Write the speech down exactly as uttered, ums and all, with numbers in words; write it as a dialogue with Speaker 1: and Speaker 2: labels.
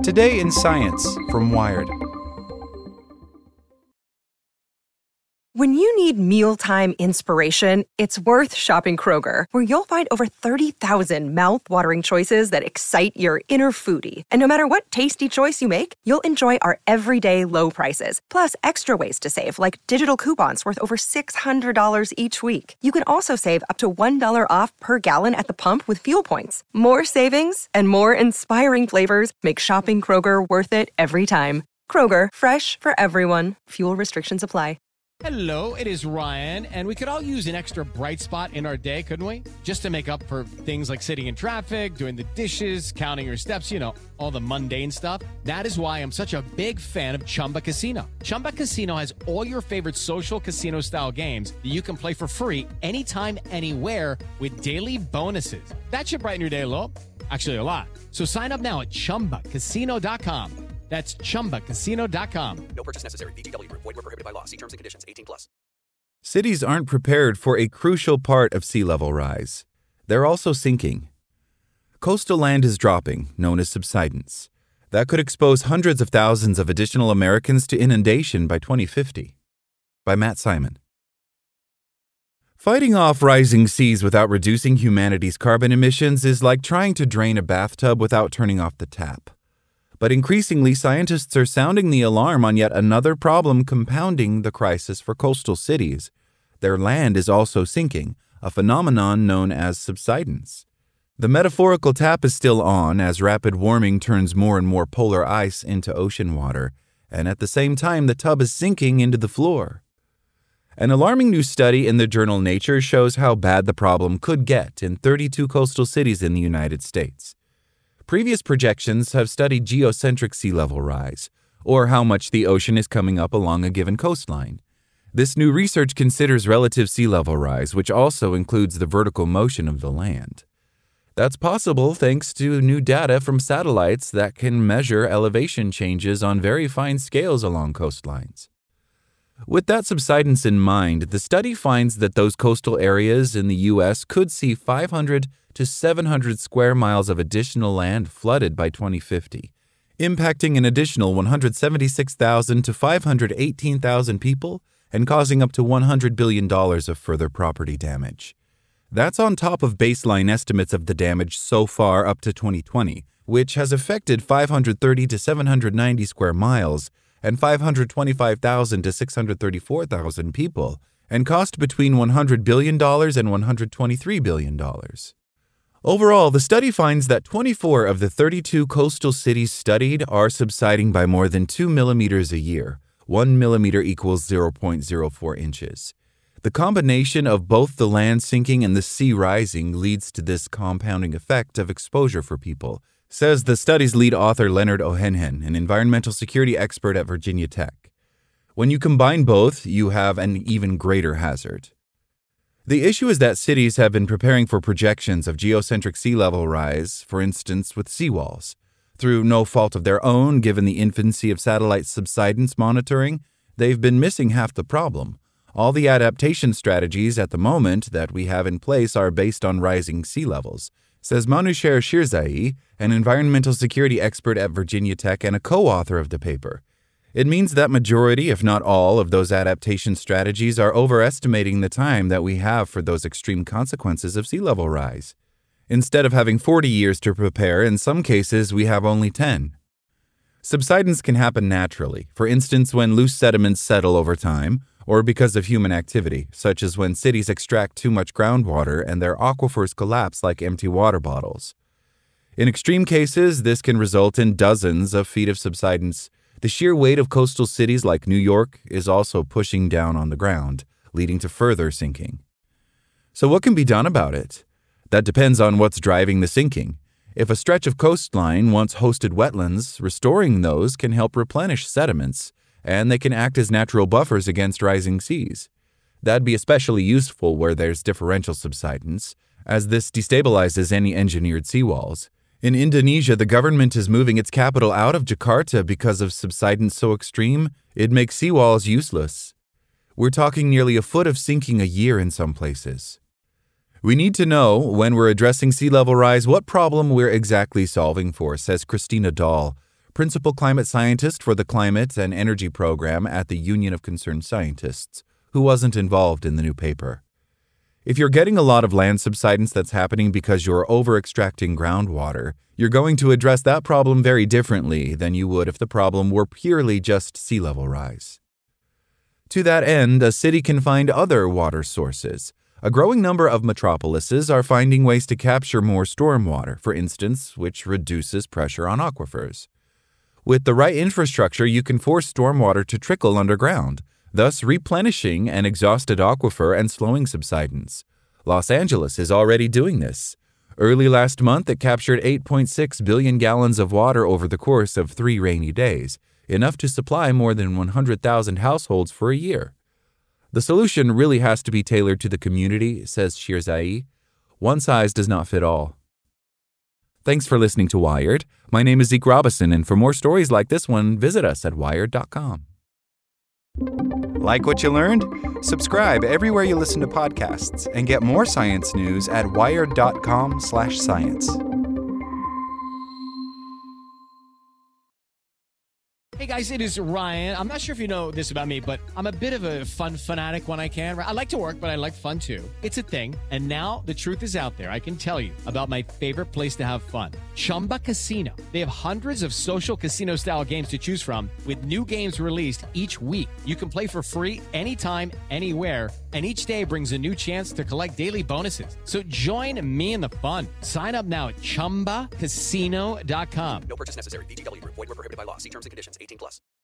Speaker 1: Today in Science from Wired.
Speaker 2: When you need mealtime inspiration, it's worth shopping Kroger, where you'll find over thirty thousand mouth-watering choices that excite your inner foodie. And no matter what tasty choice you make, you'll enjoy our everyday low prices, plus extra ways to save, like digital coupons worth over six hundred dollars each week. You can also save up to one dollar off per gallon at the pump with fuel points. More savings and more inspiring flavors make shopping Kroger worth it every time. Kroger, fresh for everyone. Fuel restrictions apply.
Speaker 3: Hello, it is Ryan, and we could all use an extra bright spot in our day, couldn't we? Just to make up for things like sitting in traffic, doing the dishes, counting your steps, you know, all the mundane stuff. That is why I'm such a big fan of Chumba Casino. Chumba Casino has all your favorite social casino-style games that you can play for free anytime, anywhere with daily bonuses. That should brighten your day a little. Actually, a lot. So sign up now at chumba casino dot com. That's chumba casino dot com.
Speaker 4: No purchase necessary. V G W. Void where prohibited by law. See terms and conditions. eighteen plus.
Speaker 1: Cities aren't prepared for a crucial part of sea level rise. They're also sinking. Coastal land is dropping, known as subsidence. That could expose hundreds of thousands of additional Americans to inundation by twenty fifty. By Matt Simon. Fighting off rising seas without reducing humanity's carbon emissions is like trying to drain a bathtub without turning off the tap. But increasingly, scientists are sounding the alarm on yet another problem compounding the crisis for coastal cities. Their land is also sinking, a phenomenon known as subsidence. The metaphorical tap is still on as rapid warming turns more and more polar ice into ocean water, and at the same time the tub is sinking into the floor. An alarming new study in the journal Nature shows how bad the problem could get in thirty-two coastal cities in the United States. Previous projections have studied geocentric sea level rise, or how much the ocean is coming up along a given coastline. This new research considers relative sea level rise, which also includes the vertical motion of the land. That's possible thanks to new data from satellites that can measure elevation changes on very fine scales along coastlines. With that subsidence in mind, the study finds that those coastal areas in the U S could see five hundred to seven hundred square miles of additional land flooded by twenty fifty, impacting an additional one hundred seventy-six thousand to five hundred eighteen thousand people and causing up to one hundred billion dollars of further property damage. That's on top of baseline estimates of the damage so far up to twenty twenty, which has affected five hundred thirty to seven hundred ninety square miles and five hundred twenty-five thousand to six hundred thirty-four thousand people, and cost between one hundred billion dollars and one hundred twenty-three billion dollars. Overall, the study finds that twenty-four of the thirty-two coastal cities studied are subsiding by more than two millimeters a year. One millimeter equals zero point zero four inches. The combination of both the land sinking and the sea rising leads to this compounding effect of exposure for people, says the study's lead author Leonard Ohenhen, an environmental security expert at Virginia Tech. When you combine both, you have an even greater hazard. The issue is that cities have been preparing for projections of geocentric sea level rise, for instance with seawalls. Through no fault of their own, given the infancy of satellite subsidence monitoring, they've been missing half the problem. All the adaptation strategies at the moment that we have in place are based on rising sea levels, says Manusher Shirzai, an environmental security expert at Virginia Tech and a co-author of the paper. It means that majority, if not all, of those adaptation strategies are overestimating the time that we have for those extreme consequences of sea level rise. Instead of having forty years to prepare, in some cases we have only ten. Subsidence can happen naturally, for instance when loose sediments settle over time, or because of human activity, such as when cities extract too much groundwater and their aquifers collapse like empty water bottles. In extreme cases, this can result in dozens of feet of subsidence. The sheer weight of coastal cities like New York is also pushing down on the ground, leading to further sinking. So what can be done about it? That depends on what's driving the sinking. If a stretch of coastline once hosted wetlands, restoring those can help replenish sediments, and they can act as natural buffers against rising seas. That'd be especially useful where there's differential subsidence, as this destabilizes any engineered seawalls. In Indonesia, the government is moving its capital out of Jakarta because of subsidence so extreme, it makes seawalls useless. We're talking nearly a foot of sinking a year in some places. We need to know, when we're addressing sea level rise, what problem we're exactly solving for, says Christina Dahl, principal climate scientist for the Climate and Energy Program at the Union of Concerned Scientists, who wasn't involved in the new paper. If you're getting a lot of land subsidence that's happening because you're over-extracting groundwater, you're going to address that problem very differently than you would if the problem were purely just sea level rise. To that end, a city can find other water sources. A growing number of metropolises are finding ways to capture more stormwater, for instance, which reduces pressure on aquifers. With the right infrastructure, you can force stormwater to trickle underground, thus replenishing an exhausted aquifer and slowing subsidence. Los Angeles is already doing this. Early last month, it captured eight point six billion gallons of water over the course of three rainy days, enough to supply more than one hundred thousand households for a year. The solution really has to be tailored to the community, says Shirzai. One size does not fit all. Thanks for listening to Wired. My name is Zeke Robison, and for more stories like this one, visit us at wired dot com. Like what you learned? Subscribe everywhere you listen to podcasts and get more science news at wired dot com slash science.
Speaker 3: Hey guys, it is Ryan. I'm not sure if you know this about me, but I'm a bit of a fun fanatic when I can. I like to work, but I like fun too. It's a thing. And now the truth is out there. I can tell you about my favorite place to have fun. Chumba Casino. They have hundreds of social casino style games to choose from with new games released each week. You can play for free anytime, anywhere. And each day brings a new chance to collect daily bonuses. So join me in the fun. Sign up now at chumba casino dot com.
Speaker 4: No purchase necessary. V G W Group. Void where prohibited by law. See terms and conditions. eighteen plus.